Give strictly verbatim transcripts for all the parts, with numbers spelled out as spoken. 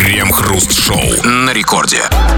Крем-хруст-шоу на рекорде.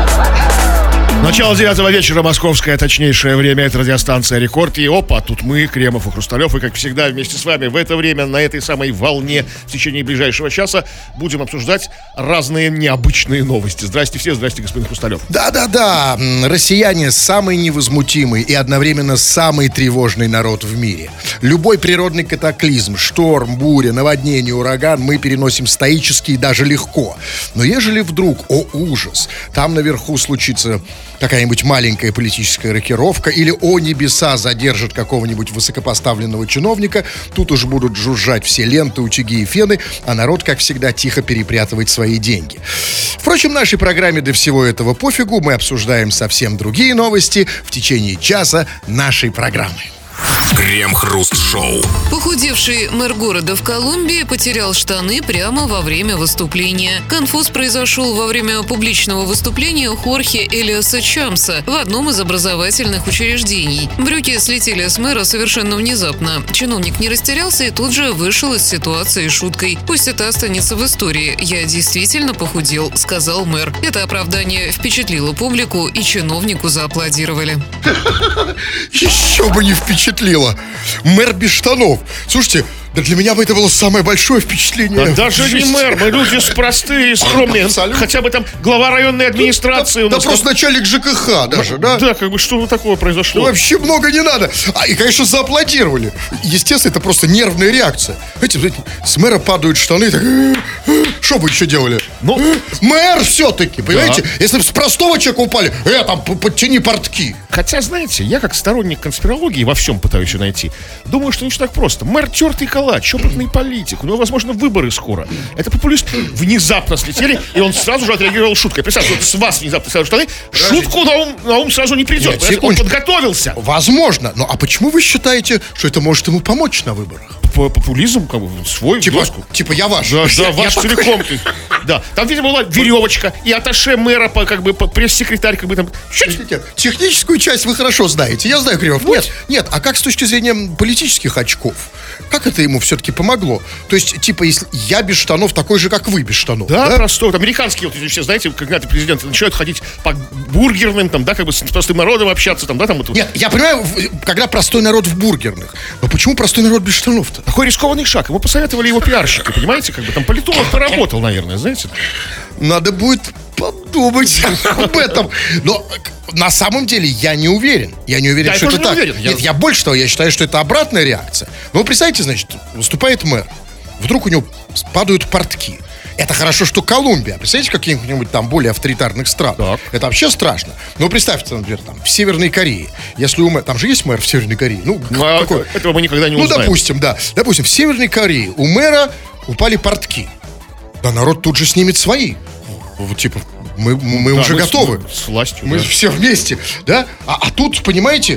Начало девятого вечера, московское точнейшее время, это радиостанция «Рекорд». И опа, тут мы, Кремов и Хрусталев, и, как всегда, вместе с вами в это время, на этой самой волне, в течение ближайшего часа будем обсуждать разные необычные новости. Здрасте все, здрасте, господин Хрусталев. Да-да-да, россияне самый невозмутимый и одновременно самый тревожный народ в мире. Любой природный катаклизм, шторм, буря, наводнение, ураган мы переносим стоически и даже легко. Но ежели вдруг, о ужас, там наверху случится какая-нибудь маленькая политическая рокировка или, о небеса, задержат какого-нибудь высокопоставленного чиновника, тут уж будут жужжать все ленты, утюги и фены, а народ, как всегда, тихо перепрятывает свои деньги. Впрочем, в нашей программе до всего этого пофигу, мы обсуждаем совсем другие новости в течение часа нашей программы. Крем-хруст-шоу. Похудевший мэр города в Колумбии потерял штаны прямо во время выступления. Конфуз произошел во время публичного выступления Хорхе Элиаса Чамса в одном из образовательных учреждений. Брюки слетели с мэра совершенно внезапно. Чиновник не растерялся и тут же вышел из ситуации шуткой. «Пусть это останется в истории. Я действительно похудел», — сказал мэр. Это оправдание впечатлило публику, и чиновнику зааплодировали. Еще бы не впечатлило. Мэр без штанов. Слушайте, да для меня бы это было самое большое впечатление. Да даже не мэр, мы люди простые, скромные. Абсолютно. Хотя бы там глава районной администрации. Да, у нас да просто там... начальник ЖКХ даже, да? Да, как бы что такое произошло? Ну, вообще много не надо. А, и, конечно, зааплодировали. Естественно, это просто нервная реакция. Знаете, с мэра падают штаны, так... Что бы еще делали? Ну, мэр все-таки, понимаете? Да. Если бы с простого человека упали, э, там, подтяни портки. Хотя, знаете, я как сторонник конспирологии во всем пытаюсь найти. Думаю, что не все так просто. Мэр тертый калач, опытный политик. У него, возможно, выборы скоро. Это популист внезапно слетели, и он сразу же отреагировал шуткой. Представьте, вот с вас внезапно сразу штаны, шутку на ум, на ум сразу не придет. Нет, он подготовился. Возможно. Ну, а почему вы считаете, что это может ему помочь на выборах? Популизм, как бы, свой, типа, доску. Типа я ваш. Да, да, я, ваш я целиком. Ты, да, там, видимо, была веревочка, и атташе мэра, как бы, пресс-секретарь, как бы там... Техническую часть вы хорошо знаете. Я знаю, Кремов. Вот. Нет, нет, а как с точки зрения политических очков? Как это ему все-таки помогло? То есть, типа, если я без штанов такой же, как вы без штанов. Да, да? простой. Вот американские, вот, все знаете, когда президенты начинают ходить по бургерным, там, да, как бы с простым народом общаться, там, да, там... Вот, нет, я понимаю, когда простой народ в бургерных. Но почему простой народ без штанов-то? Такой рискованный шаг. Ему посоветовали его пиарщики, понимаете? Как бы там политолог поработал, наверное, знаете? Надо будет подумать об этом. Но на самом деле я не уверен. Я не уверен, я что это не так. Уверен. Нет, я... я больше того, я считаю, что это обратная реакция. Но вы представьте, значит, выступает мэр. Вдруг у него падают портки. Это хорошо, что Колумбия. Представляете, в каких-нибудь там более авторитарных странах. Так. Это вообще страшно. Но представьте, например, там, в Северной Корее. Если у мэра... Там же есть мэр в Северной Корее. Ну, ну какой? Этого мы никогда не ну, узнаем. Ну, допустим, да. Допустим, в Северной Корее у мэра упали портки. Да народ тут же снимет свои. Вот, типа, мы, мы да, уже мы готовы. С, с властью. Мы да. все вместе, да? А, а тут, понимаете,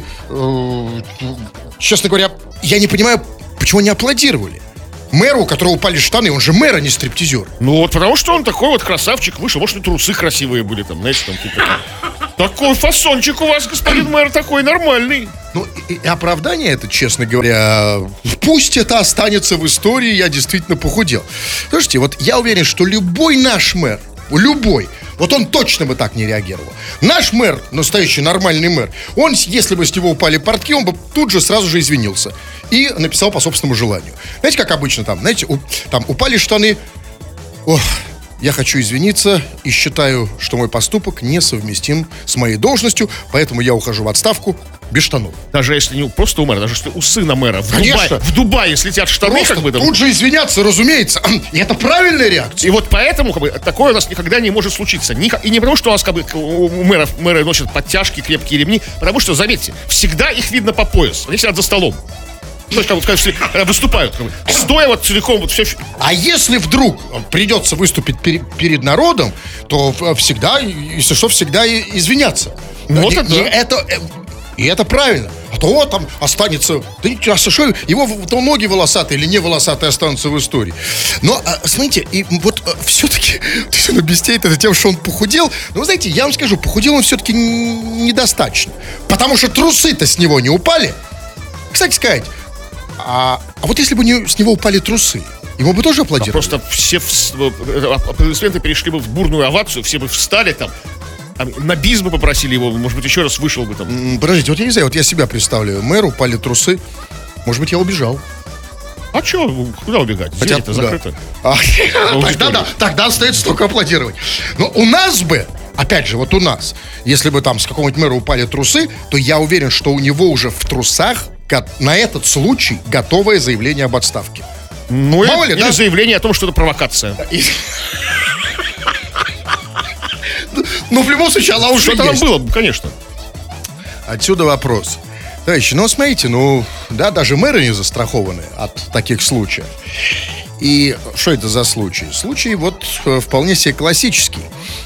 э, честно говоря, я не понимаю, почему не аплодировали. Мэру, у которого упали штаны, он же мэр, а не стриптизер. Ну вот потому что он такой вот красавчик вышел. Может, и трусы красивые были там, знаете, там какие-то. Такой фасончик у вас, господин мэр, такой нормальный. Ну, и, и оправдание это, честно говоря, пусть это останется в истории, я действительно похудел. Слушайте, вот я уверен, что любой наш мэр, любой, вот он точно бы так не реагировал. Наш мэр, настоящий нормальный мэр, он, если бы с него упали портки, он бы тут же сразу же извинился и написал по собственному желанию. Знаете, как обычно там, знаете, у, там упали штаны, ох, я хочу извиниться и считаю, что мой поступок несовместим с моей должностью, поэтому я ухожу в отставку без штанов. Даже если не просто у мэра, даже если у сына мэра в, Конечно. Дубае, в Дубае слетят штаны, просто как бы там. Тут же извиняться, разумеется. И это правильная реакция. И вот поэтому как бы, такое у нас никогда не может случиться. И не потому, что у нас как бы, у мэров, мэры носят подтяжки, крепкие ремни, потому что, заметьте, всегда их видно по пояс. Они сидят за столом. То есть, как, когда выступают, как бы, стоя вот целиком вот все. А если вдруг придется выступить пер, перед народом, то всегда, если что, всегда извиняться. Вот и, это, и это И это правильно. А то вот там останется... Да а что, его то ноги волосатые или не волосатые останутся в истории. Но, смотрите, и вот все-таки он объясняет это тем, что он похудел. Но, вы знаете, я вам скажу, похудел он все-таки недостаточно. Потому что трусы-то с него не упали. Кстати сказать, а, а вот если бы не, с него упали трусы, Ему бы тоже Там аплодировали. просто все вс- э, аплодисменты перешли бы в бурную овацию, все бы встали там, а на бис бы попросили его, может быть, еще раз вышел бы там. М, Подождите, вот я не знаю, вот я себя представляю. Мэру упали трусы. Может быть, я убежал. А что, куда убегать? Хотя- Дверь-то да. закрыта. А, Ну, Тогда да, тогда остается только аплодировать. Но у нас бы, опять же, вот у нас, если бы там с какого-нибудь мэра упали трусы, то я уверен, что у него уже в трусах го- на этот случай готовое заявление об отставке. Ну, Мало или, ли, да? или заявление о том, что это провокация. И- Ну, в любом случае, она уже Что-то там есть. было, конечно. Отсюда вопрос. Товарищи, ну, смотрите, ну, да, даже мэры не застрахованы от таких случаев. И что это за случай? Случай вот э, вполне себе классический.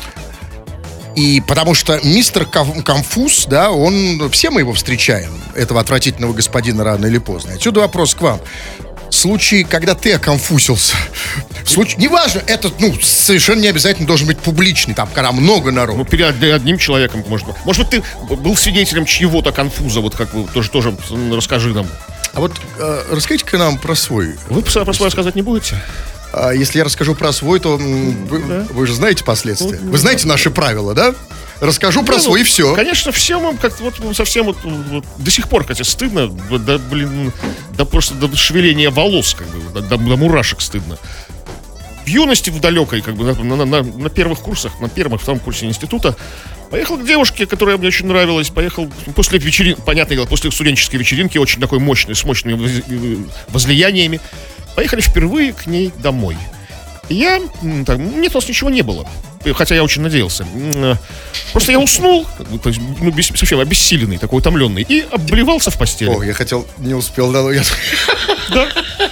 И потому что мистер Ком- Конфуз, да, он, все мы его встречаем, этого отвратительного господина, рано или поздно. Отсюда вопрос к вам. Случай, когда ты оконфузился, случай, неважно, этот, ну, совершенно не обязательно должен быть публичный, там, когда много народу. Ну, перед одним человеком, может быть. Может быть, ты был свидетелем чьего-то конфуза, вот как вы тоже, тоже м, расскажи нам. А вот э, расскажите-ка нам про свой. Вы про про свое сказать не будете? А если я расскажу про свой, то м, вы, вы же знаете последствия. Вы знаете наши правила, да? Расскажу про Не, ну, свой и все. Конечно, все мы как-то вот ну, совсем вот, вот до сих пор, хотя стыдно, вот, да, блин, да просто до шевеления волос, как бы, до, до- до мурашек стыдно. В юности, в далекой, как бы, на, на- на- на первых курсах, на первом и втором курсе института, поехал к девушке, которая мне очень нравилась, поехал после вечеринки, понятное дело, после студенческой вечеринки, очень такой мощной, с мощными воз- возлияниями, поехали впервые к ней домой. И я, м, так, нет, у нас ничего не было. Хотя я очень надеялся. М, э, Просто я уснул, как бы, то есть, ну, без- совсем обессиленный, такой утомленный, и обливался в постели. О, я хотел, не успел, да, ну, я... Да.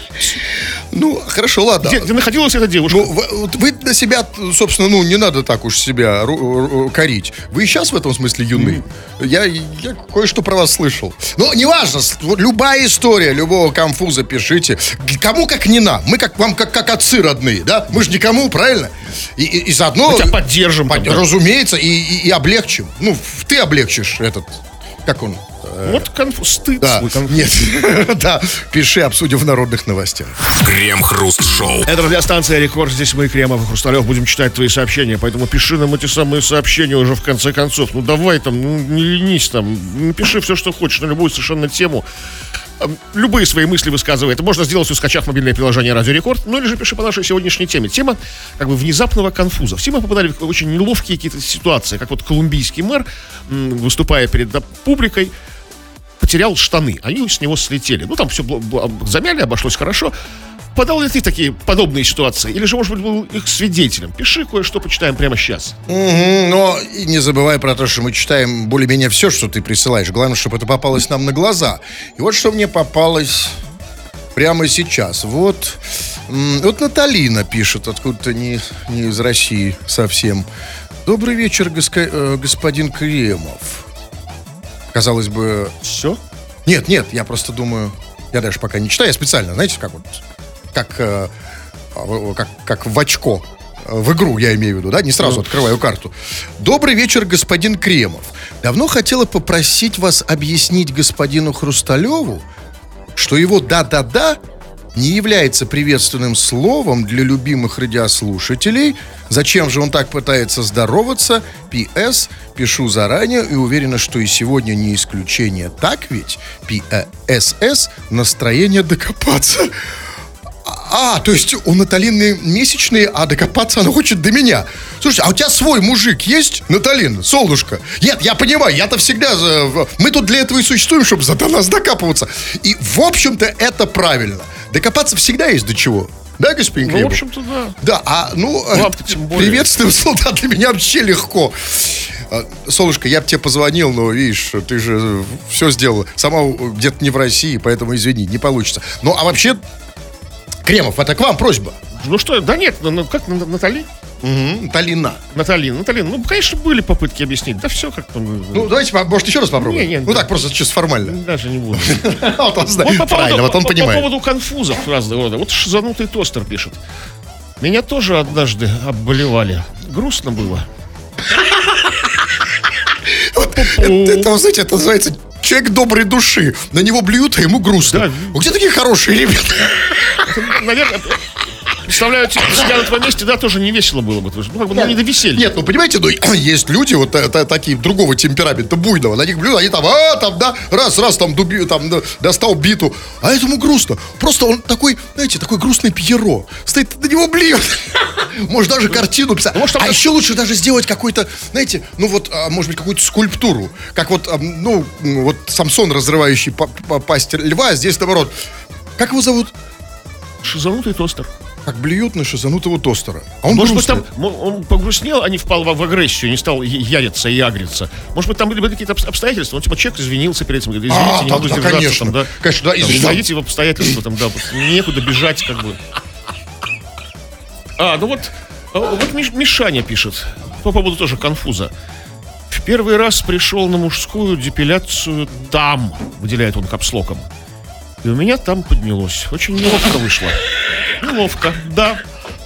Ну, хорошо, ладно. Где, где находилась эта девушка? Ну, вы, вот вы на себя, собственно, ну, не надо так уж себя ру- ру- корить. Вы и сейчас в этом смысле юны. Я, я кое-что про вас слышал. Но неважно, с- вот любая история, любого конфуза пишите. Г- Кому как не нам. Мы как вам как, как отцы родные, да? Мы же никому, правильно? И, и, и заодно... Мы тебя поддержим. Под- там, да. Разумеется, и, и- и облегчим. Ну, в- ты облегчишь этот... Как он? Вот конфуз, стыд Да, свой, конфуз. нет, да, пиши, обсудим в народных новостях. Крем-хруст-шоу. Это радиостанция «Рекорд». Здесь мы, Кремов и Хрусталев, будем читать твои сообщения. Поэтому пиши нам эти самые сообщения уже в конце концов. Ну давай там, ну не ленись там. Напиши все, что хочешь, на любую совершенно тему. А, Любые свои мысли высказывай. Это можно сделать, скачав мобильное приложение «Радио Рекорд». Ну или же пиши по нашей сегодняшней теме. Тема как бы внезапного конфуза. Все мы попадали в очень неловкие какие-то ситуации. Как вот колумбийский мэр, м, выступая перед да, публикой, потерял штаны, они с него слетели. Ну, там все замяли, обошлось хорошо. Подал ли ты такие подобные ситуации? Или же, может быть, был их свидетелем? Пиши кое-что, почитаем прямо сейчас. Мгм, но и не забывай про то, что мы читаем более-менее все, что ты присылаешь. Главное, чтобы это попалось нам на глаза. И вот что мне попалось прямо сейчас. Вот, м, вот Наталина пишет, откуда-то не, не из России совсем. Добрый вечер, госко- э, господин Кремов. Казалось бы... Все? Нет, нет, я просто думаю... Я даже пока не читаю, я специально, знаете, как вот... Как, э, а, как, как в очко. Э, В игру, я имею в виду, да? Не сразу открываю карту. Добрый вечер, господин Кремов. Давно хотела попросить вас объяснить господину Хрусталеву, что его «да-да-да» не является приветственным словом для любимых радиослушателей. Зачем же он так пытается здороваться? Пи Эс. Пишу заранее и уверена, что и сегодня не исключение. Так ведь? Пи Эс Эс. Настроение докопаться. А, то есть у Наталины месячные, а докопаться она хочет до меня. Слушай, а у тебя свой мужик есть, Наталина, солнышко? Нет, я понимаю, я-то всегда... за- Мы тут для этого и существуем, чтобы за- до нас докапываться. И, в общем-то, это правильно. Докопаться всегда есть до чего. Да, господин Ну, Кремов? в общем-то, да. Да, а, ну, Вам-то тем более. приветствую, да, для меня вообще легко. А, Солнышко, я бы тебе позвонил, но, видишь, ты же все сделала. Сама где-то не в России, поэтому, извини, не получится. Ну, а вообще, Кремов, это к вам просьба. Ну что, да нет, ну, ну, как На- Натали? Угу, Наталина. Наталина, Наталина, ну, конечно, были попытки объяснить. Да все как-то... Ну, давайте, по- может, еще раз попробуем? Не, не, ну, да. так, просто чисто формально. Даже не буду. Вот он знает. Вот по Правильно, поводу, вот он по- понимает. По поводу конфузов разного рода. Вот шизанутый тостер пишет. Меня тоже однажды обболевали. Грустно было. Вот, это, это, вы знаете, это называется человек доброй души. На него блюют, а ему грустно. Да. Ну, где такие хорошие ребята? Наверное, представляю, сидя на твоем месте, да, тоже не весело было бы. Ну, как бы, ну, не до веселья. Нет, ну, понимаете, ну, есть люди вот это, такие другого темперамента, буйного. На них блюдо, они там, а, там, да, раз-раз там, дуби, там достал биту. А этому грустно. Просто он такой, знаете, такой грустный Пьеро. Стоит, на него блюет. Может, даже картину писать. Ну, может, а еще лучше даже сделать какой-то, знаете, ну, вот, может быть, какую-то скульптуру. Как вот, ну, вот Самсон, разрывающий пасть льва, здесь, наоборот. Как его зовут? Шизанутый тостер. Как блюют на шизанутого тостера. А он Может быть, грустный. там он погрустнел, а не впал в, в агрессию, не стал яриться и агриться. Может быть, там были какие-то обстоятельства. Ну, типа, человек извинился перед этим, говорит, извините, А, не там, могу да, сдержаться. конечно. Там, да. Конечно, да, Там, извините. Зайдите в обстоятельства, там, да, некуда бежать, как бы. А, ну вот, вот Миш, Мишаня пишет по поводу тоже конфуза. В первый раз пришел на мужскую депиляцию там, выделяет он капслоком. И у меня там поднялось. Очень неловко вышло. Неловко, да.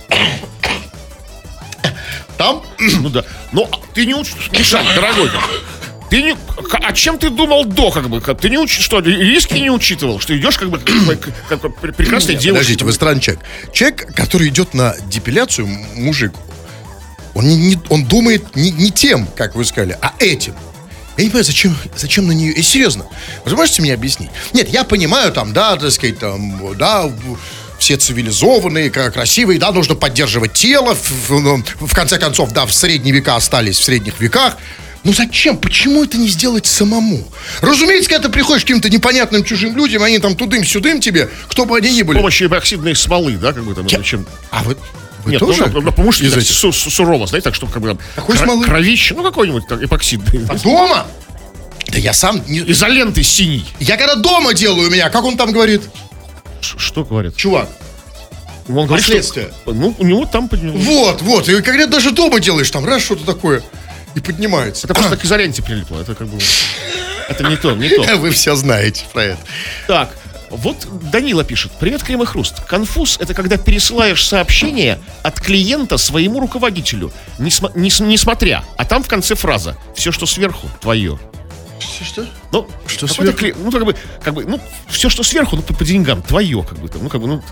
Там? Ну да. Но ты не учишь, Миша, дорогой, ты не, а чем ты думал до, как бы, как, ты не учишь, что, риски не учитывал, что идешь, как бы, как, как прекрасная девушка. Подождите, вы странный человек. Человек, который идет на депиляцию, мужик, он, не, не, он думает не, не тем, как вы сказали, а этим. Я не понимаю, зачем, зачем на нее... И серьезно, вы можете мне объяснить? Нет, я понимаю, там, да, так сказать, там, да, все цивилизованные, красивые, да, нужно поддерживать тело. В, в, в конце концов, да, в средние века остались в средних веках. Ну зачем? Почему это не сделать самому? Разумеется, когда ты приходишь к каким-то непонятным чужим людям, они там тудым-сюдым тебе, кто бы они ни были. С помощью эпоксидной смолы, да, как бы там, Я... чем... А вы... Вы Нет, тоже? ну, ну, потому что из да, этих? су- сурово, знаете, так, чтобы как бы там Какой кра- смолы? кровище, ну какой-нибудь так, эпоксидный. А дома? Да я сам... Не... Изолентой синий. Я когда дома делаю у меня, как он там говорит? Ш- что говорит? Чувак. Он говорит, Последствия. что, ну, у него там поднялось. Вот, вот. И когда даже дома делаешь, там раз что-то такое, и поднимается. Это просто к изоленте прилипло. Это как бы... Это не то, не то. Вы все знаете про это. Так, вот Данила пишет. Привет, Крем и Хруст. Конфуз — это когда пересылаешь сообщение от клиента своему руководителю, не, см- не, с- не смотря, а там в конце фраза: все, что сверху, твое. Что? Ну, Что какой-то сверху? кли- Ну, как бы, как бы, ну, все, что сверху, ну, по, по деньгам, твое, как бы, там, ну, как бы, ну...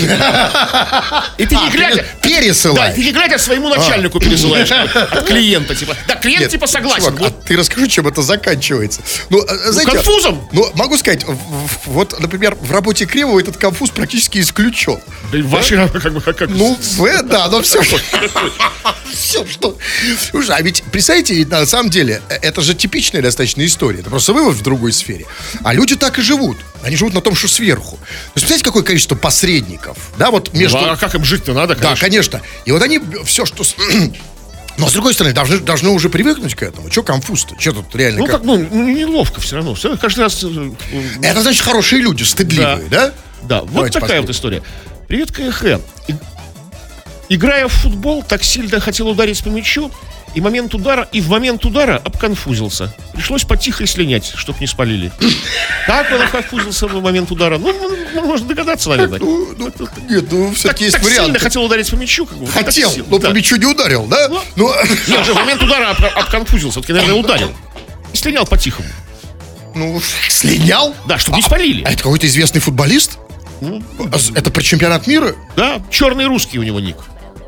И ты не А, глядя... ты пересылаешь. Да, ты не глядя своему начальнику пересылаешь как бы, от клиента, типа. Да, клиент, Нет, типа, согласен. чувак, вот. а ты расскажи, чем это заканчивается. Ну, а, знаете, конфузом. Ну, могу сказать, в- в- вот, например, в работе Кремова этот конфуз практически исключен. Да и ваши, как бы, как... как- Ну, в- да, но все. Все, что... Слушай, а ведь, представляете, ведь на самом деле, это же типичная достаточно история. Это просто вывод в другой сфере. А люди так и живут. Они живут на том, что сверху. То есть, представляете, какое количество посредников, да, вот между... Ну, а как им жить-то надо, Да, конечно. конечно. И вот они все, что... с- Но, с другой стороны, должны, должны уже привыкнуть к этому. Че конфуз-то? Че тут реально... Ну, как- как, ну, ну, неловко все равно. Все, каждый раз... э, э, Это значит хорошие люди, стыдливые, да? Да, вот Давайте такая вот история. Привет, КХ. И- Играя в футбол, так сильно хотел ударить по мячу, и момент удара, и в момент удара обконфузился. Пришлось потихо слинять, чтоб не спалили. Как он обконфузился в момент удара? Ну, ну, можно догадаться, наверное. Ну, ну, нет, ну, Так, все-таки есть так сильно варианты. хотел ударить по мячу, как бы. вот так Хотел, сильно, но да. по мячу не ударил, да? Ну, Ну, Нет, же в момент удара об- обконфузился. Вот, наверное, ударил. И слинял по-тихому. ну, слинял? Да, чтобы не спалили. А это какой-то известный футболист? Ну, А с- Это про чемпионат мира? да, черный русский у него ник.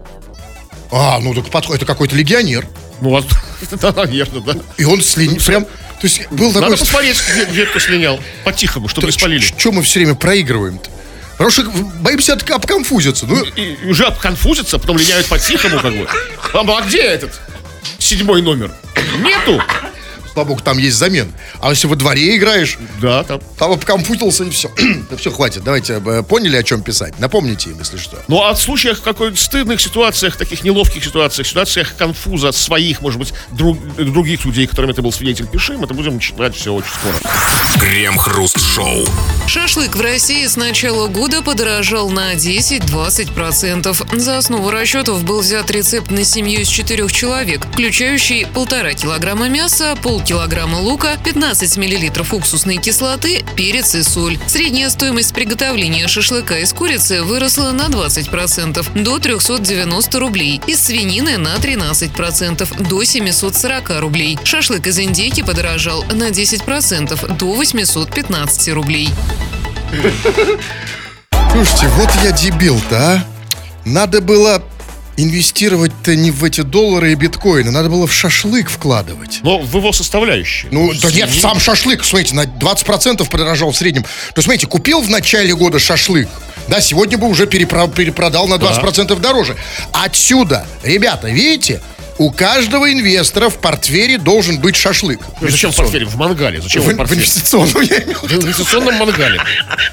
А, ну, так подход- это какой-то легионер. Ну, вот, да, наверное, да. И он слинял, прям... То есть был такой... Надо посмотреть, где, где кто слинял. По-тихому, чтобы не спалили. Что мы все время проигрываем-то? Потому что боимся от- обконфузиться. Ну, И, и уже обконфузятся, потом линяют по-тихому, как бы. А, ну, а где этот седьмой номер? Нету. слава богу, там есть замена. А если во дворе играешь, Да, там. там обкомпутился и все. Да все, хватит. Давайте, э, поняли, о чем писать? Напомните им, если что. Ну, а в случаях какой-то стыдных ситуациях, таких неловких ситуациях, ситуациях конфуза своих, может быть, друг- других людей, которыми ты был свидетель, пиши, мы это будем читать все очень скоро. Крем-хруст-шоу. Шашлык в России с начала года подорожал на десять-двадцать процентов. За основу расчетов был взят рецепт на семью из четырех человек, включающий полтора килограмма мяса, полкилограмма лука, пятнадцать миллилитров уксусной кислоты, перец и соль. Средняя стоимость приготовления шашлыка из курицы выросла на двадцать процентов до триста девяносто рублей, из свинины на тринадцать процентов до семьсот сорок рублей. Шашлык из индейки подорожал на десять процентов до восемьсот пятнадцать рублей. Слушайте, вот я дебил-то, а. Надо было инвестировать-то не в эти доллары и биткоины, надо было в шашлык вкладывать. Но в его составляющие. Ну, да нет, сам шашлык, смотрите, на двадцать процентов подорожал в среднем. То есть, смотрите, купил в начале года шашлык, да, сегодня бы уже перепро- перепродал на двадцать процентов дороже. Отсюда, ребята, видите, у каждого инвестора в портфеле должен быть шашлык. Ну, зачем в портфеле? В мангале. Зачем В, в в портфеле? инвестиционном, я имел в В виду. инвестиционном мангале.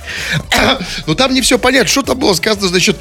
Но там не все понятно. Что там было сказано, значит,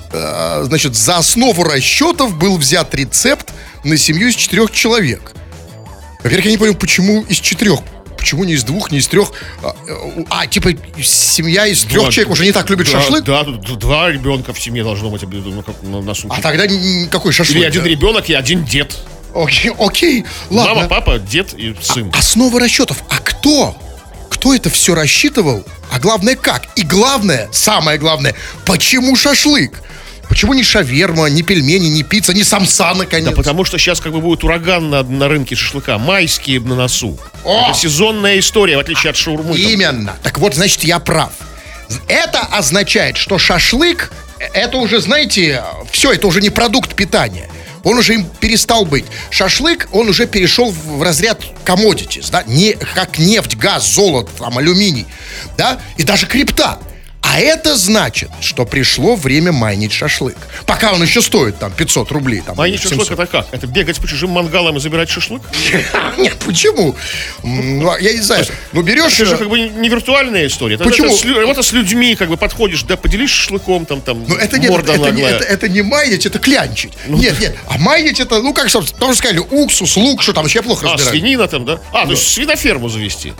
э, значит, за основу расчетов был взят рецепт на семью из четырех человек. Во-первых, я не понял, почему из четырех? Почему не из двух, не из трех? А, а, типа, семья из трех Два- человек уже не так любит да, шашлык? Да, тут два ребенка в семье должно быть, ну, как на, на сутки. А тогда н- какой шашлык? Или один да? ребенок и один дед. Окей, окей, ладно. Мама, папа, дед и сын. Основа расчетов. А кто? Кто это все рассчитывал? А главное, как? И главное, самое главное, почему шашлык? Почему не шаверма, не пельмени, не пицца, не самса, наконец? Да потому что сейчас как бы будет ураган на, на рынке шашлыка. Майские на носу. О! Это сезонная история, в отличие от шаурмы. там. Именно. Так вот, значит, я прав. Это означает, что шашлык, это уже, знаете, все, это уже не продукт питания. Он уже им перестал быть. Шашлык, он уже перешел в разряд commodities, да, не как нефть, газ, золото, там, алюминий, да, и даже крипта. А это значит, что пришло время майнить шашлык. Пока он еще стоит там пятьсот рублей. Там, Майнить шашлык семьсот. это как? Это бегать по чужим мангалам и забирать шашлык? Нет, почему? М, ну, Я не знаю. Ну, берешь... Это же как бы не виртуальная история. Это, Почему? Это с, лю- это с людьми как бы подходишь, да, поделись шашлыком, там, там, Ну, это, нет, морда это, не, наглая. это, это не майнить, это клянчить. Нет, нет. А майнить это, ну, как собственно, тоже сказали, уксус, лук, что там, еще я плохо А, разбираюсь. свинина там, да? А, то есть свиноферму завести.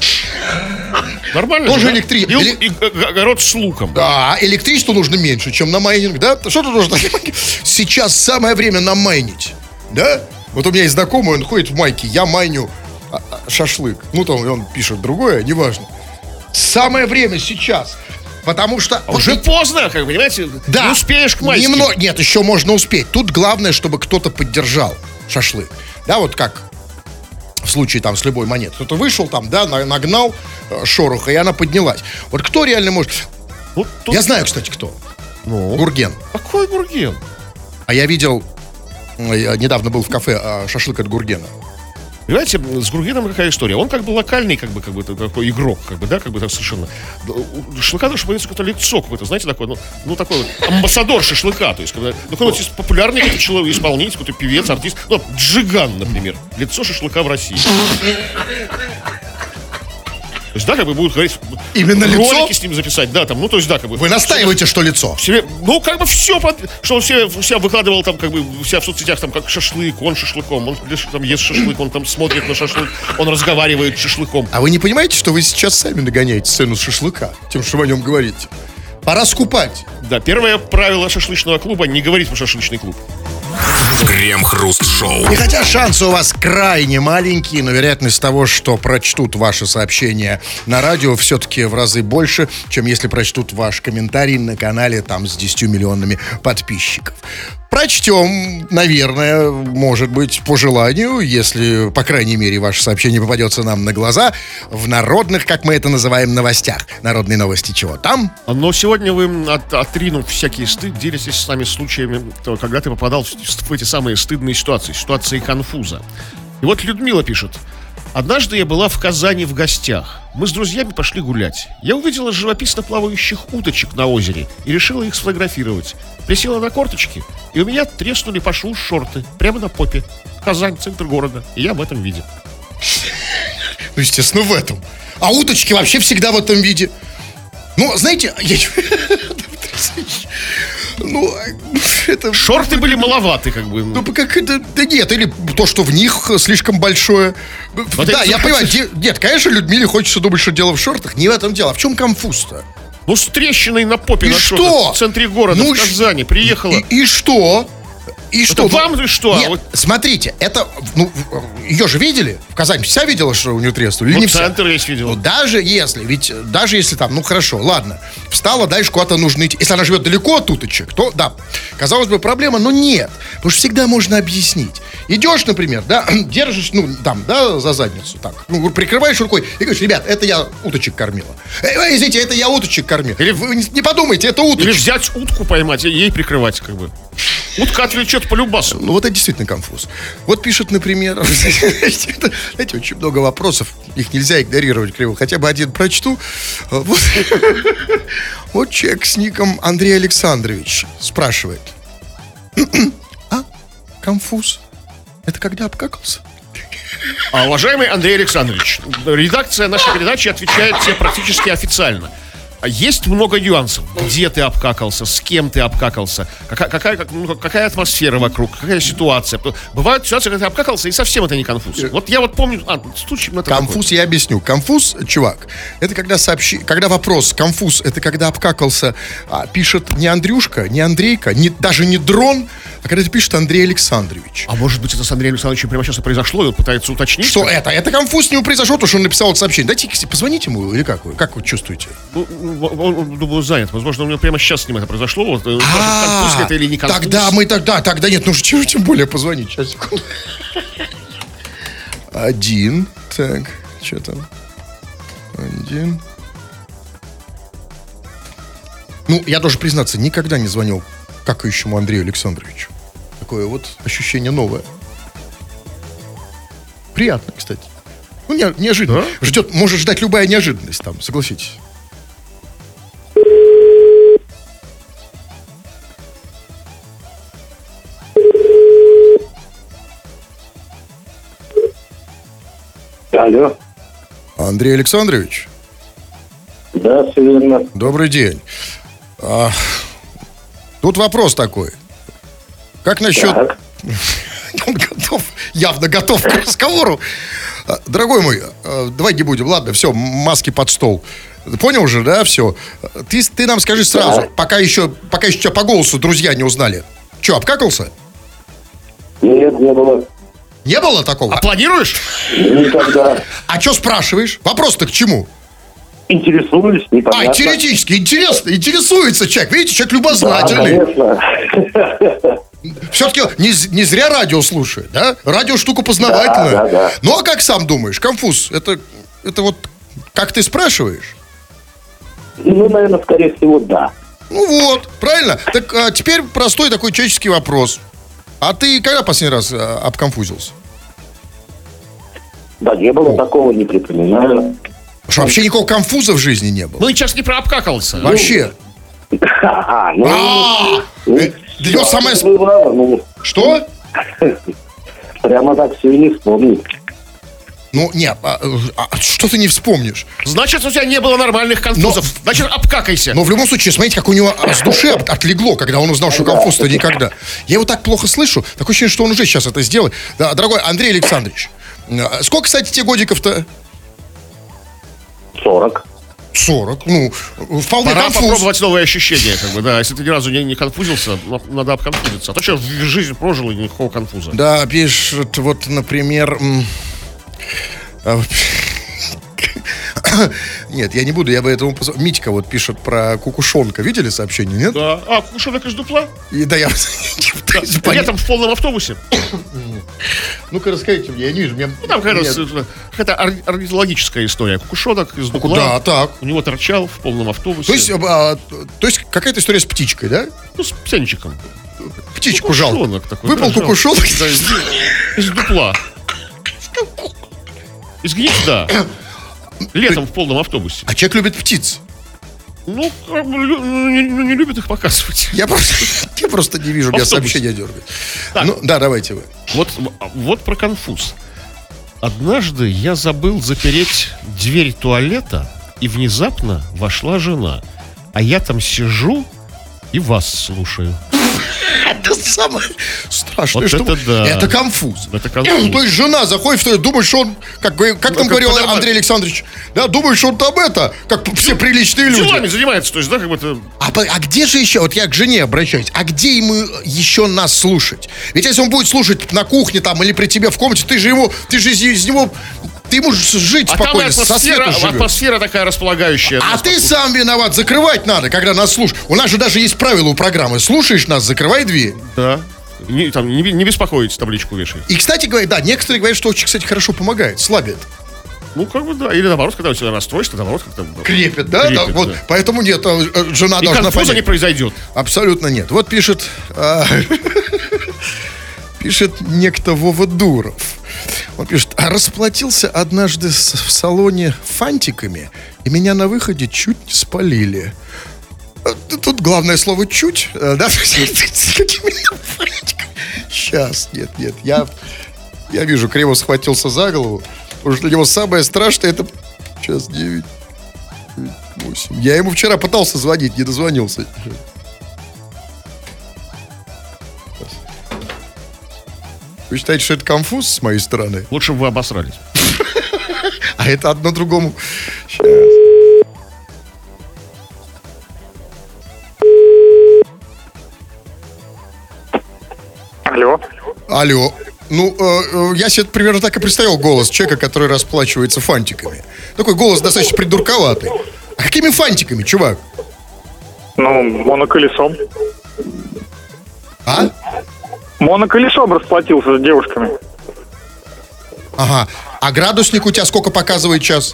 Нормально Тоже же, да? электри- И, эле- и г- огород с луком. Да, электричество нужно меньше, чем на майнинг, да? Что тут нужно? Сейчас самое время намайнить, да? Вот у меня есть знакомый, он ходит в майке, я майню а, а, шашлык. Ну, там он пишет другое, неважно. Самое время сейчас. Потому что... А уже поздно, как бы, понимаете? Да. Не успеешь к майским. Немного, нет, еще можно успеть. Тут главное, чтобы кто-то поддержал шашлык. Да, вот как в случае там с любой монетой. Кто-то вышел там, да, на- нагнал э, шороха, и она поднялась. Вот кто реально может... Вот тут- Я знаю, кстати, кто. Ну, Гурген. какой Гурген? А я видел, э, я недавно был в кафе, э, шашлык от Гургена. Понимаете, с Гургеном какая история? Он как бы локальный, как бы, как бы такой игрок, как бы, да, как бы так совершенно. У шашлыка даже появится какое-то лицо какое-то, знаете, такое, ну, ну такой вот амбассадор шашлыка, то есть, когда, ну, какой-то есть популярный какой-то человек, исполнитель, какой-то певец, артист, ну, Джиган, например, лицо шашлыка в России. То есть, да, как бы будут говорить, Именно ролики лицо? с ним записать, да, там, ну, то есть, да, как бы. Вы настаиваете, что лицо? Себе, ну, как бы все, под, что он все, себя выкладывал там, как бы, себя в соцсетях, там, как шашлык, он шашлыком, он там ест шашлык, он там смотрит на шашлык, он разговаривает с шашлыком. А вы не понимаете, что вы сейчас сами нагоняете цену шашлыка, тем, что вы о нем говорите? Пора скупать. Да, первое правило шашлычного клуба — не говорить про шашлычный клуб. Крем-хруст-шоу. И хотя шансы у вас крайне маленькие, но вероятность того, что прочтут ваши сообщения на радио, все-таки в разы больше, чем если прочтут ваш комментарий на канале там с десятью миллионами подписчиков. Прочтем, наверное, может быть, по желанию, если, по крайней мере, ваше сообщение попадется нам на глаза, в народных, как мы это называем, новостях. Народные новости чего там? Но сегодня вы, от, отринув всякие стыд, делитесь с нами случаями, то, когда ты попадал в, в эти самые стыдные ситуации, ситуации конфуза. И вот Людмила пишет. Однажды я была в Казани в гостях. Мы с друзьями пошли гулять. Я увидела живописно плавающих уточек на озере и решила их сфотографировать. Присела на корточки, и у меня треснули по шву шорты прямо на попе. Казань, центр города. И я в этом виде. Ну, естественно, в этом. А уточки вообще всегда в этом виде. Ну, знаете, я... Ну, это... Шорты были маловаты, как бы. Ну, как это... Да нет, или то, что в них слишком большое. Вот Да, это я захочешь- понимаю. де- Нет, конечно, Людмиле хочется думать, что дело в шортах. Не в этом дело. А в чем конфуз-то? Ну, с трещиной на попе И на что? шортах в центре города, Ну, в Казани, приехала. И, и что? И что? вам же что? Нет, Вот- смотрите, это... Ну, ее же видели? В Казани вся видела, что у нее треснули? Или Ну, не вся? центр весь видел. Ну, даже если, ведь даже если там, ну, хорошо, ладно, встала, дальше куда-то нужно идти. Если она живет далеко от уточек, то, да, казалось бы, проблема, но нет. Потому что всегда можно объяснить. идешь, например, да, держишь, ну, там, да, за задницу, так, ну, прикрываешь рукой и говоришь: ребят, это я уточек кормила. Эй, извините, это я уточек кормил. Или вы не подумайте, это уточек. Или взять утку, поймать и ей прикрывать, как бы. Утка отвлечет по любасу. Ну, вот это действительно конфуз. Вот пишет, например, знаете, очень много вопросов, их нельзя игнорировать криво. Хотя бы один прочту. Вот, вот человек с ником Андрей Александрович спрашивает: а, конфуз? Это когда обкакался? А, уважаемый Андрей Александрович, редакция нашей передачи отвечает тебе практически официально. Есть много нюансов. Где ты обкакался, с кем ты обкакался, какая, какая, как, ну, какая атмосфера вокруг, какая ситуация. Бывают ситуации, когда ты обкакался, и совсем это не конфуз. Вот я вот помню... А, случай, ну, конфуз, такой. Я объясню. Конфуз, чувак, это когда сообщи... Когда вопрос, конфуз, это когда обкакался, а, пишет не Андрюшка, не Андрейка, не, даже не дрон, а когда это пишет Андрей Александрович. А может быть, это с Андреем Александровичем прямо сейчас и произошло, и он пытается уточнить? Что это? Это конфуз не произошло, то, что он написал это сообщение. Дайте, позвоните ему, или как вы? Как вы чувствуете? Ну, он, думаю, занят. Возможно, у него прямо сейчас с ним это произошло. Вот, конфуз это или не конфуз. Тогда мы тогда, тогда нет, ну чего тем более позвонить. Сейчас, секунду. Один. Так, что там? Один. Ну, я должен признаться, никогда не звонил какающему Андрею Александровичу. Такое вот ощущение новое. Приятно, кстати. Ну, не, неожиданно. Да? Ждет, может ждать любая неожиданность там, согласитесь. Алло. Андрей Александрович? Да, все верно. Добрый день. А, тут вопрос такой. Как насчет... Так. Он готов, явно готов к разговору. Дорогой мой, давай не будем, ладно, все, маски под стол. Понял же, да, все. Ты, ты нам скажи сразу, да. пока еще, пока еще тебя по голосу друзья не узнали. Че, обкакался? Нет, не было. Не было такого? А планируешь? Никогда. А что спрашиваешь? Вопрос-то к чему? Интересуюсь, непонятно. А, теоретически, интересно, интересуется человек. Видите, человек любознательный. Да, конечно. Все-таки не, не зря радио слушает, да? Радио штука познавательная. Да, да, да. Ну, а как сам думаешь, конфуз, это, это вот как ты спрашиваешь? Ну, наверное, скорее всего, да. Ну вот, правильно. Так а теперь простой такой человеческий вопрос. А ты когда последний раз а, обконфузился? Да, не было О. такого, не припоминаю. Что, вообще никакого конфуза в жизни не было? Ну, и сейчас не про обкакался. Вообще. А, ну... Для него самое... Что? Прямо так все и не вспомнить. Ну, нет, а, а, что ты не вспомнишь? Значит, у тебя не было нормальных конфузов. Но, Значит, обкакайся. Но в любом случае, смотрите, как у него с души отлегло, когда он узнал, что конфуз-то никогда. Я его так плохо слышу. Такое ощущение, что он уже сейчас это сделает. Да, дорогой Андрей Александрович, сколько, кстати, тебе годиков-то? Сорок. Сорок, ну, вполне Пора конфуз. попробовать новые ощущения, как бы, да. Если ты ни разу не, не конфузился, надо обконфузиться. А то что, жизнь прожил и никакого конфуза. Да, пишет, вот, например... Нет, я не буду, я бы этому позволил. Митька вот пишет про кукушонка. Видели сообщение, нет? Да. А, кукушонок из дупла? И, да, я... да. Летом в полном автобусе. Ну-ка, расскажите мне, я не вижу. Мне... Ну, там какая-то, какая-то орнитологическая история. Кукушонок из дупла. Да, так. У него торчал в полном автобусе. То есть, а, то есть какая-то история с птичкой, да? Ну, с птенчиком. Птичку жалко. Такой, выпал да, кукушонок. Да, из, из дупла. Из гнезда. Летом в полном автобусе. А человек любит птиц. Ну, не, не любит их показывать. Я просто, я просто не вижу, меня сообщения дергают. Ну, да, давайте вы. Вот, вот про конфуз. Однажды я забыл запереть дверь туалета, и внезапно вошла жена. А я там сижу и вас слушаю. Это самое страшное, вот что... Это, да. это конфуз. Это конфуз. То есть жена заходит в туалет, думает, что он, как, как там говорил подавать. Андрей Александрович, да, думает, что он там это, как все приличные люди. Делами занимается, то есть, да, как бы это... А, а где же еще, вот я к жене обращаюсь, а где ему еще нас слушать? Ведь если он будет слушать на кухне там или при тебе в комнате, ты же ему, ты же из, из него... Ты можешь жить а спокойно, со свету живешь. Атмосфера такая располагающая. А ты сам виноват, закрывать надо, когда нас слушаешь. У нас же даже есть правила у программы. Слушаешь нас, закрывай дверь. Да. Не, там, не, не беспокойтесь, табличку вешает. И, кстати говоря, да, некоторые говорят, что очень, кстати, хорошо помогает, слабит. Ну, как бы, да. Или наоборот, когда у тебя расстройство, наоборот, как-то... Крепит, да? Крепит, да, вот, да. поэтому нет, э, жена И должна конфуза понять. не произойдет. Абсолютно нет. Вот пишет... а, Пишет некто Вова Дуров. Он пишет: а расплатился однажды с- в салоне фантиками, и меня на выходе чуть не спалили. А, Тут главное слово «чуть», э, да? С какими фантиками? Сейчас, нет, нет, я, я вижу, Криво схватился за голову, потому что для него самое страшное — это... Сейчас, девять, восемь. Я ему вчера пытался звонить, не дозвонился. Вы считаете, что это конфуз с моей стороны? Лучше бы вы обосрались. А это одно другому. Сейчас. Алло. Алло. Ну, э, э, я себе примерно так и представил голос человека, который расплачивается фантиками. Такой голос достаточно придурковатый. А какими фантиками, чувак? Ну, моноколесом. А? Моноколесом расплатился с девушками. Ага. А градусник у тебя сколько показывает час?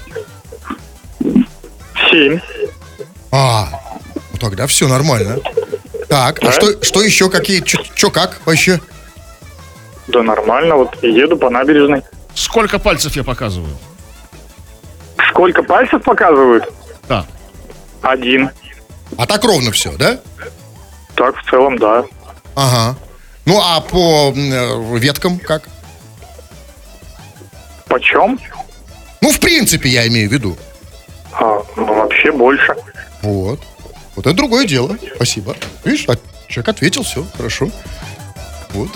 Семь. А, ну тогда все нормально. Так, а что, что еще? Какие? Че как вообще? Да нормально, вот еду по набережной. Сколько пальцев я показываю? Сколько пальцев показывают? Да. Один. А так ровно все, да? Так, в целом, да. Ага. Ну, а по э, веткам как? Почем? Ну, в принципе, я имею в виду. А, ну, вообще больше. Вот. Вот это другое дело. Спасибо. Видишь, а человек ответил, все, хорошо. Вот.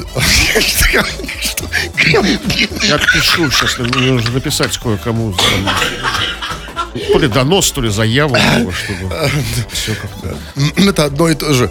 Я пишу сейчас, мне нужно написать кое-кому. там, То ли донос, то ли заяву, чтобы все как-то... Это одно и то же.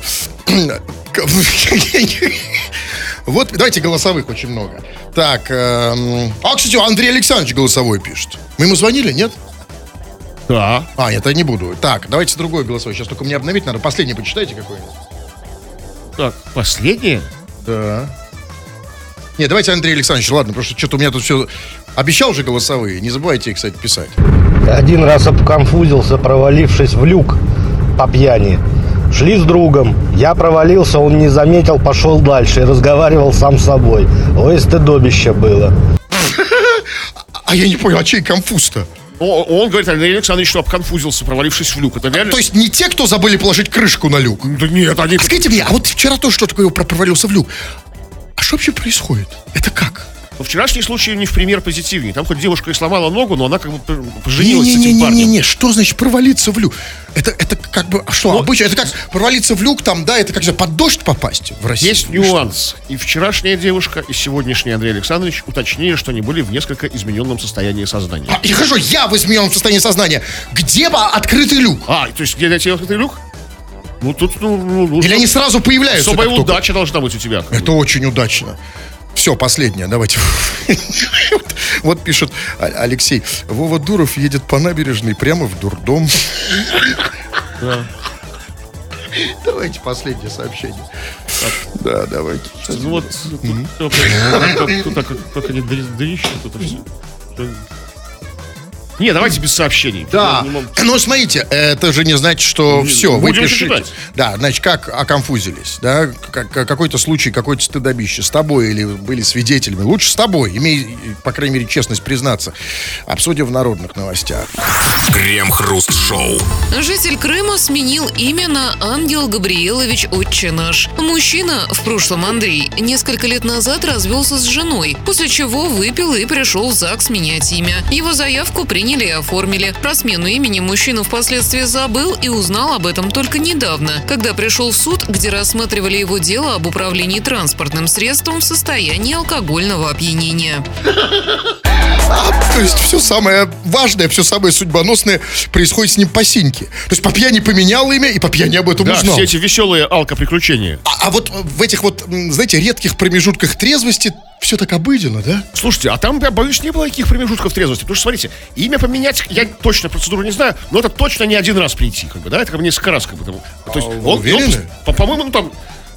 Вот, давайте голосовых очень много. Так, эм... а, кстати, Андрей Александрович голосовой пишет. Мы ему звонили, нет? Да. А, нет, я не буду. Так, давайте другой голосовой. Сейчас только мне обновить надо. Последний почитайте какой-нибудь. Так, последнее? Да. Не, давайте Андрей Александрович, ладно, потому что что-то у меня тут все... Обещал же голосовые, не забывайте их, кстати, писать. Один раз обконфузился, провалившись в люк по пьяни. Шли с другом. Я провалился, он не заметил, пошел дальше и разговаривал сам с собой. Ой, стыдобище было. А я не понял, а чей конфуз-то? О, он говорит, Андрей Александрович, что обконфузился, провалившись в люк. Это реально... То есть не те, кто забыли положить крышку на люк? Да нет, они... А скажите мне, а вот вчера тоже что такое про- провалился в люк. А что вообще происходит? Это как? Но вчерашний случай не в пример позитивнее. Там хоть девушка и сломала ногу, но она как бы п- поженилась с этим парнем. Не-не-не-не-не, что значит провалиться в люк? Это, это как бы, а что, Ну, обычно, это как провалиться в люк, там, да, это как же под дождь попасть в России? Есть нюанс. И вчерашняя девушка, и сегодняшний Андрей Александрович уточнили, что они были в несколько измененном состоянии сознания. А, и хорошо, я в измененном состоянии сознания. Где бы открытый люк? А, то есть где найти открытый люк? Ну тут, ну, ну, ну Или они сразу появляются? особая как только? удача должна быть у тебя. Это очень удачно. Все, последнее, давайте. Вот пишет А- Алексей. Вова Дуров едет по набережной прямо в дурдом. Давайте последнее сообщение. Да, давайте. Ну вот, тут, как- тут так, как они дрищут, это все. Не, давайте без сообщений. Да, Я не могу- но смотрите, это же не значит, что все, вы будем пишите. читать. Да, значит, как оконфузились, да, как, какой-то случай, какое-то стыдобище с тобой или были свидетелями, лучше с тобой, имей, по крайней мере, честность признаться. Обсудим в народных новостях. Крем-хруст-шоу. Житель Крыма сменил имя на Ангел Габриелович Отче наш. Мужчина, в прошлом Андрей, несколько лет назад развелся с женой, после чего выпил и пришел в ЗАГС менять имя. Его заявку приняли и оформили. Про смену имени мужчина впоследствии забыл и узнал об этом только недавно, когда пришел в суд, где рассматривали его дело об управлении транспортным средством в состоянии алкогольного опьянения. А, то есть все самое важное, все самое судьбоносное происходит с ним по синьке. То есть по пьяни поменял имя и по пьяни об этом Да, узнал. все эти веселые алко-приключения. А, а вот в этих вот, м, знаете, редких промежутках трезвости все так обыденно, да? Слушайте, а там, я боюсь, не было никаких промежутков трезвости. Потому что, смотрите, имя поменять, я точно процедуру не знаю, но это точно не один раз прийти, как бы, да, это как бы несколько раз, как бы, там. То есть, вы он, уверены? он, по- по-моему, ну там...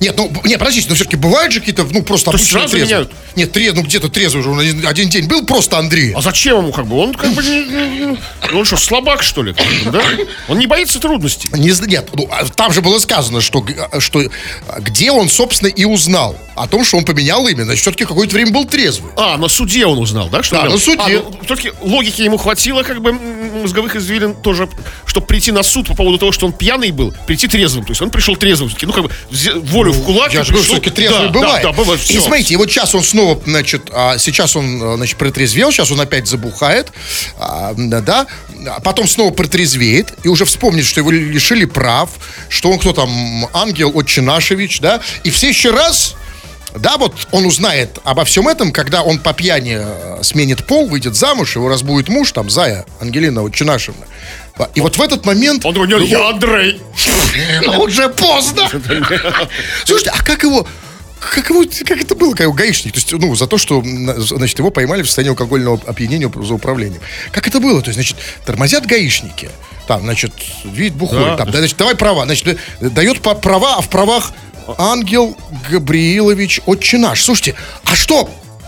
Нет, ну, нет, подождите, но все-таки бывают же какие-то, ну, просто То есть обычные сразу трезвые. меняют? Нет, трез, ну, где-то трезвый уже, он один, один день был просто Андрей. А зачем ему как бы? Он как бы не, не- не- он что, слабак, что ли? Да? Он не боится трудностей. Не, зн- нет, ну, а там же было сказано, что, г- что а, где он, собственно, и узнал о том, что он поменял имя. Значит, все-таки какое-то время был трезвый. А, на суде он узнал, да? Что Да, он на делал? суде. А, ну, все-таки логики ему хватило, как бы, м, мозговых извилин тоже, чтобы прийти на суд по поводу того, что он пьяный был, прийти трезвым. То есть он пришел трезвым, все-таки, ну, как бы, взе- волю в кулак. Я и же говорю, пришел- все-таки трезвый Да, бывает. Да, да, бывает, И всё. смотрите, и вот сейчас он снова, значит, а, сейчас он, а, значит, протрезвел, сейчас он опять забухает, а, да, да, а потом снова протрезвеет и уже вспомнит, что его лишили прав, что он кто там, ангел Отчинашевич, да, и в следующий раз... Да, вот он узнает обо всем этом, когда он по пьяни э, сменит пол, выйдет замуж, его разбудит муж, там, Зая, Ангелина Отчинашевна. И вот в этот момент... Он говорит, я Андрей. Ну, уже поздно. Слушайте, а как его... Как, его, как это было, как его гаишник? То есть, ну, за то, что, м, значит, его поймали в состоянии алкогольного опьянения за управлением. Как это было? То есть, значит, тормозят гаишники. Там, значит, видит бухой. Да. Там, да, значит, давай права. Значит, дает по- права, а в правах Ангел Габриилович Отчинаш. Слушайте, а что?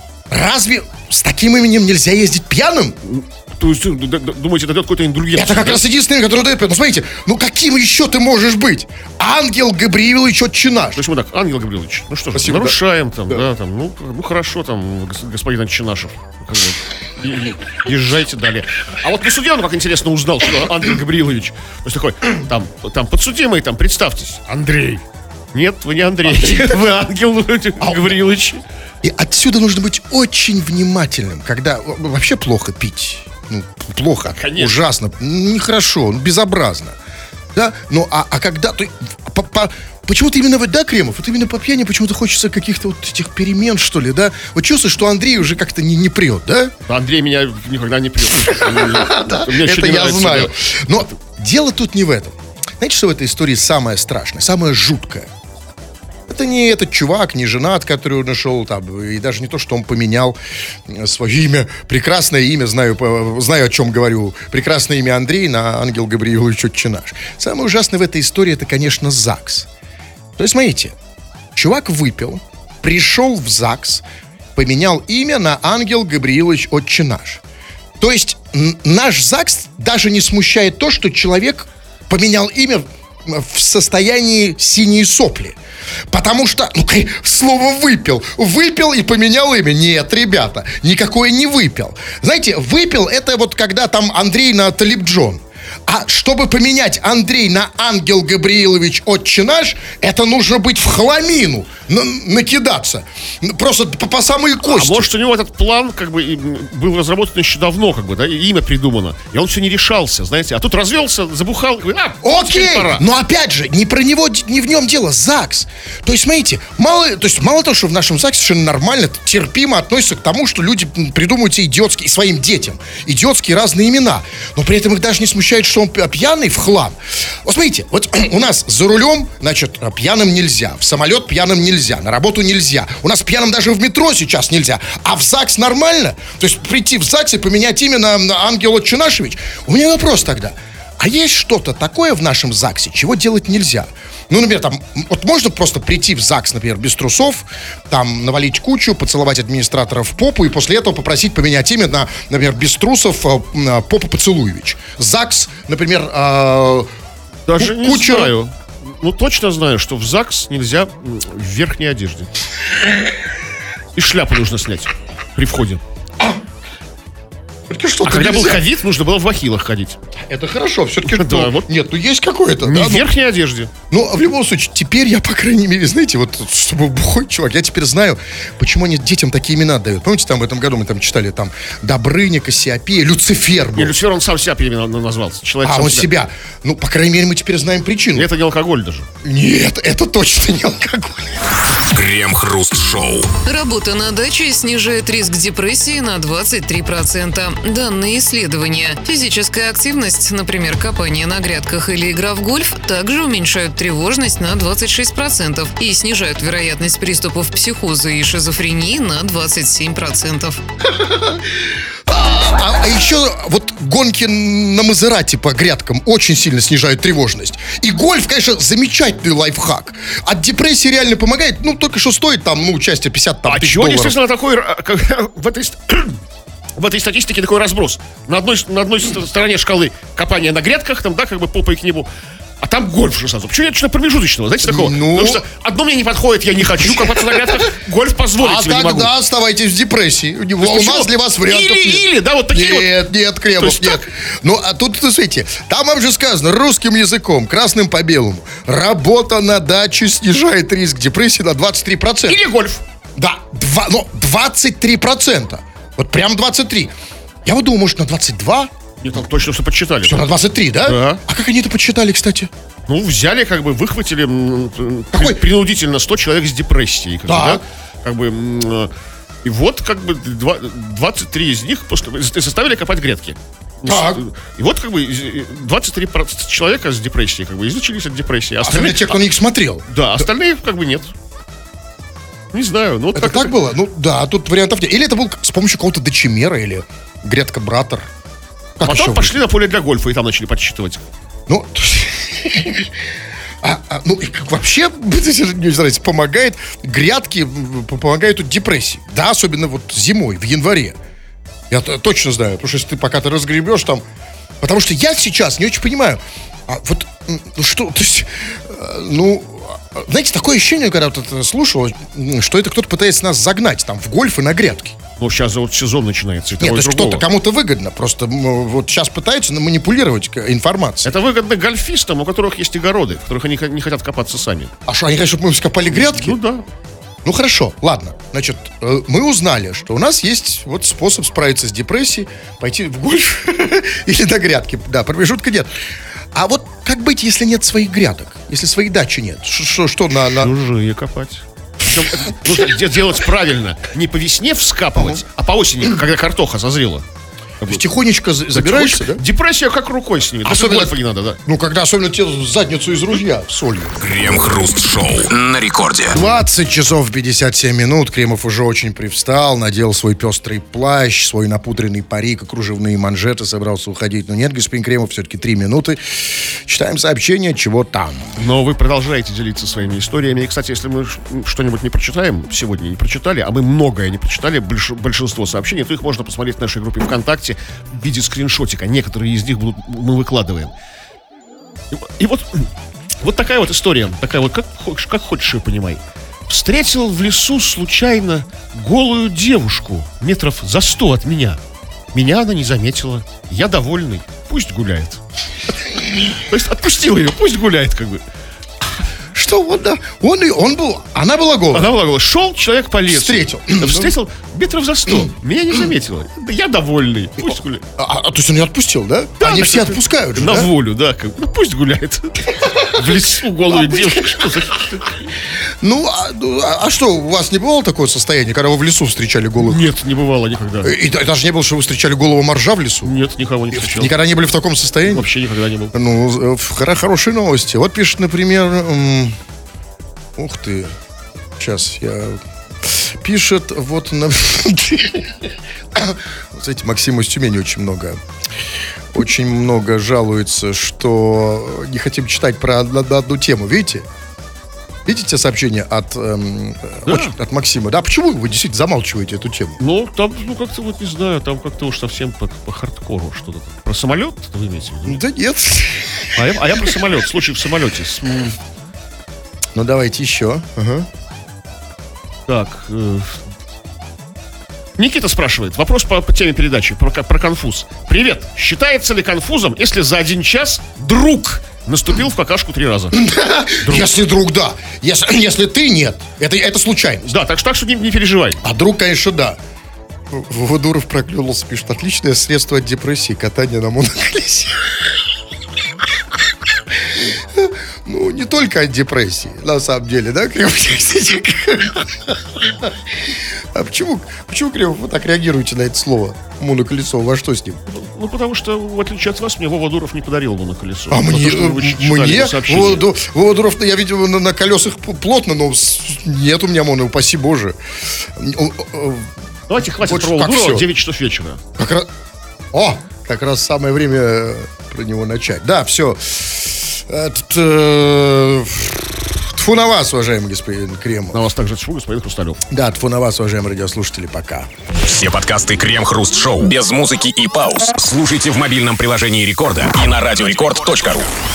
Разве с таким именем нельзя ездить пьяным? То есть, д- д- думаете, дает какой-то индульгенцию? Это как да? раз единственный, который дает. Ну, смотрите, ну каким еще ты можешь быть? Ангел Габриилович Отчинаш. То есть мы так, Ангел Гаврилович, ну что ж, Спасибо, нарушаем там, да, там, ну, ну хорошо там, гос- господин Отчинашев. Как бы, и- и- Езжайте далее. А вот на суде он, как интересно, узнал, что Ангел Гаврилович. То есть такой, там, там подсудимый, там, представьтесь, Андрей. Нет, вы не Андрей, вы Ангел Гаврилович. И отсюда нужно быть очень внимательным, когда э, вообще плохо пить. Ну, плохо, Конечно. ужасно, нехорошо, ну, безобразно. Да? Ну, а, а когда ты... по- по- Почему-то именно, вот, да, Кремов, вот именно по пьяни почему-то хочется каких-то вот этих перемен, что ли, да? Вот чувствуешь, что Андрей уже как-то не, не прет, да? Андрей меня никогда не пьет. Мне еще Это не я нравится, знаю. да. Но дело тут не в этом. Знаете, что в этой истории самое страшное, самое жуткое? Это не этот чувак, не женат, который он нашел, там, и даже не то, что он поменял э, свое имя, прекрасное имя, знаю, по- знаю, о чем говорю, прекрасное имя Андрей на Ангел Габриилович Отчинаш. Самое ужасное в этой истории, это, конечно, ЗАГС. То есть, смотрите, чувак выпил, пришел в ЗАГС, поменял имя на Ангел Габриилович Отчинаш. То есть, н- наш ЗАГС даже не смущает то, что человек поменял имя в в состоянии синие сопли. Потому что, ну, к- слово «выпил». Выпил и поменял имя. Нет, ребята, никакое не выпил. Знаете, выпил — это вот когда там Андрей на Талиб Джон. А чтобы поменять Андрей на Ангел Габриилович Отчинаш, это нужно быть в хламину, на- накидаться. Просто по, по самые А кости. может, у него этот план как бы и, м, был разработан еще давно, как бы, да, и имя придумано. И он все не решался, знаете. А тут развелся, забухал, говорит, а, Окей, теперь пора. но опять же, не про него, не в нем дело, ЗАГС. То есть, смотрите, мало, то есть, мало того, что в нашем ЗАГСе совершенно нормально, терпимо относятся к тому, что люди м, придумывают себе идиотские, и своим детям, идиотские разные имена. Но при этом их даже не смущает, что он пь- пьяный в хлам. Вот смотрите, вот у нас за рулем, значит, пьяным нельзя, в самолет пьяным нельзя, на работу нельзя. У нас пьяным даже в метро сейчас нельзя. А в ЗАГС нормально? То есть прийти в ЗАГС и поменять имя на, на Ангел Отчинашевич? У меня вопрос тогда. А есть что-то такое в нашем ЗАГСе, чего делать нельзя? Ну, например, там, м, вот можно просто прийти в ЗАГС, например, без трусов, там, навалить кучу, поцеловать администратора в попу и после этого попросить поменять имя на, например, без трусов э, на Попа Поцелуевич. ЗАГС, например, э, Даже Ку- не кучера. знаю. Ну, точно знаю, что в ЗАГС нельзя м, в верхней одежде. И шляпу нужно снять при входе. все-таки что-то А когда был нельзя. ковид, нужно было в бахилах ходить. Это хорошо, все-таки Да, ну, вот. нет, ну есть какое-то. Не да, в ну, верхней одежде. Ну, а в любом случае, теперь я, по крайней мере, знаете, вот, чтобы бухой чувак, я теперь знаю, почему они детям такие имена дают. Помните, там в этом году мы там читали, там, Добрыня, Кассиопея, Люцифер был. Не, Люцифер, он сам себя именно назвался. Человек А, сам он себя. Ну, по крайней мере, мы теперь знаем причину. И это не алкоголь даже. Нет, это точно не алкоголь. Крем-хруст-шоу. Работа на даче снижает риск депрессии на двадцать три процента. Данные исследования. Физическая активность, например, копание на грядках или игра в гольф, также уменьшают тревожность на двадцать шесть процентов и снижают вероятность приступов психоза и шизофрении на двадцать семь процентов. А, а еще вот гонки на Мазерати по грядкам очень сильно снижают тревожность. И гольф, конечно, замечательный лайфхак. От депрессии реально помогает. Ну, только что стоит там, ну, участие пятьдесят там, А тысяч чего долларов. действительно такой... а, как- В этой... ст- В этой статистике такой разброс. На одной, на одной ст- стороне шкалы копания на грядках, там, да, как бы попой к небу. А там гольф уже сразу. Почему нет что-то промежуточного, знаете, такого? Ну. Потому что одно мне не подходит, я не хочу копаться на грядках, гольф позволить А себе не могу. тогда оставайтесь в депрессии. У него- у Почему? нас для вас вариантов Или, нет. или, да, вот такие вот. Нет, нет, То Кремов, есть нет. так? Ну, а тут, смотрите, там вам же сказано русским языком, красным по белому. Работа на даче снижает риск депрессии на двадцать три процента. Или гольф. Да, два, ну, двадцать три процента. Вот прям двадцать три. Я вот думал, может, на двадцать два? Нет, там точно все подсчитали. Все, на двадцать три, да? Да. А как они это подсчитали, кстати? Ну, взяли, как бы, выхватили м, м, Какой? при- принудительно сто человек с депрессией. Как бы, Так. да? Как бы, м, э, и вот, как бы, два- двадцать три из них после, заставили копать грядки. Так. И вот, как бы, из- двадцать три процента человека с депрессией, как бы, излечились от депрессии. А Остальные те, кто на них смотрел. Да, остальные, как бы, нет. Не знаю, ну вот Это как так было? Ну, да, тут вариантов нет. Или это был с помощью какого-то дочемера, или грядка-братор. Как еще Потом будет? пошли на поле для гольфа и там начали подсчитывать. Ну, а, а, ну, и как вообще, не знаю, помогает, грядки м, помогают от депрессии. Да, особенно вот зимой, в январе. Я т- точно знаю, потому что если ты пока ты разгребешь там... Потому что я сейчас не очень понимаю, а вот, м, ну что, то есть, э, ну, а, знаете, такое ощущение, когда вот это слушал, м, что это кто-то пытается нас загнать там в гольф и на грядки. Ну, сейчас вот сезон начинается. и Нет, того, то и есть другого. кто-то кому-то выгодно. Просто м, вот сейчас пытаются манипулировать к- информацией. Это выгодно гольфистам, у которых есть огороды, в которых они х- не хотят копаться сами. А что, они хотят, чтобы мы скопали грядки? Ну да. Ну хорошо, ладно. Значит, э, мы узнали, что у нас есть вот способ справиться с депрессией, пойти в гольф или на грядки. Да, промежутка нет. А вот как быть, если нет своих грядок? Если своей дачи нет? Ш- Что, что на... на- Чужие копать. Причем это нужно де- делать правильно. Не по весне вскапывать, а по осени, когда картоха созрела. Как бы, Тихонечко за- забираешься, да? Депрессия как рукой снимет. Даже Особенно- гольфа не надо, да. Ну, когда особенно тебе задницу из ружья солью. Крем-хруст-шоу на рекорде. двадцать часов пятьдесят семь минут. Кремов уже очень привстал, надел свой пестрый плащ, свой напудренный парик и кружевные манжеты, собрался уходить. Но нет, господин Кремов, все-таки три минуты. Читаем сообщение, чего там. Но вы продолжаете делиться своими историями. И, кстати, если мы ш- что-нибудь не прочитаем, сегодня не прочитали, а мы многое не прочитали, больш- большинство сообщений, то их можно посмотреть в нашей группе ВКонтакте в виде скриншотика. Некоторые из них будут, мы выкладываем. И, вот- и вот, вот такая вот история. Такая вот, как, хочешь- как хочешь ее понимай. Встретил в лесу случайно голую девушку метров за сто от меня. Меня она не заметила. Я довольный. Пусть гуляет. То есть отпустил ее, пусть гуляет, как бы. Что вот, да, он, и, он был, она была голая. Она говорила, шел человек по лесу. Встретил. Да, Встретил метров за сто. Меня не заметила. Да я довольный. Пусть гуляет. А, а, то есть он ее отпустил, да? Да, Они так все это- отпускают же, На да? волю, да. Как, ну пусть гуляет. В лесу голую девушку. Что за... Ну а, ну, а- а что, у вас не бывало такое состояние, когда вы в лесу встречали голых? Нет, не бывало никогда. И, и даже не было, что вы встречали голого моржа в лесу? Нет, никого не встречал. Никогда не были в таком состоянии? Вообще никогда не был. Ну, э, в- хоро- хорошие новости. Вот пишет, например... м, ух ты. Сейчас я... Пишет вот на... Знаете, Максим из Тюмени очень много... Очень много жалуется, что не хотим читать про одну, одну тему. Видите? Видите сообщение от, эм, Да. очень- от Максима? Да, почему вы действительно замалчиваете эту тему? Ну, там, ну, как-то вот, не знаю, там как-то уж совсем по, по хардкору что-то. Про самолет вы имеете в виду? Да нет. А я, а я про самолет. Случай в самолете. С, м, Ну, давайте еще. Ага. Так. э, Никита спрашивает. Вопрос по, по теме передачи. Про, про конфуз. Привет. Считается ли конфузом, если за один час друг наступил в какашку три раза? Если друг, да. Если, если ты, нет. Это, это случайность. Да, так что, так что не, не переживай. А друг, конечно, да. Воводуров проклюнулся, пишет. Отличное средство от депрессии. Катание на моноколесе. Ну, не только от депрессии, на самом деле, да, Кремов? А почему, почему, Кремов, вы так реагируете на это слово? Моноколесо, во что с ним? Ну, потому что, в отличие от вас, мне Вова Дуров не подарил моноколесо. А За мне, то, что вы читали мне, его сообщение. Воводу- Воводуров, я видел на, на колесах п- плотно, но с- нет у меня моно, упаси боже. О, о, Давайте хватит Вот про Вова как Дурова, всё. девять часов вечера. Как раз... О, как раз самое время э, про него начать. Да, все. Этот, э, тьфу на вас, уважаемый господин Кремов. На вас также тьфу, господин Хрусталев. Да, тьфу на вас, уважаемые радиослушатели, пока. Все подкасты Крем-Хруст Шоу без музыки и пауз слушайте в мобильном приложении Рекорда и на радиорекорд точка ру.